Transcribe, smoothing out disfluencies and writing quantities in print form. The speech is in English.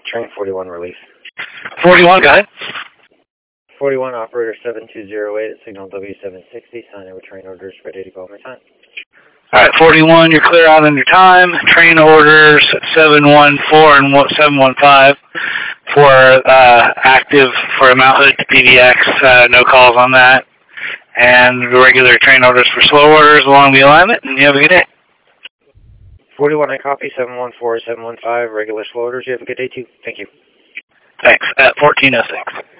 Train 41 release. 41, go ahead. 41 operator 7208 at signal W760. Sign in with train orders, ready to go on my time. All right, 41, you're clear out on your time. Train orders 714 and 715 for active for Mount Hood to PDX. No calls on that. And the regular train orders for slow orders along the alignment, and you have a good day. 41, I copy 714, 715, regular slow orders. You have a good day too. Thank you. Thanks. At 1406.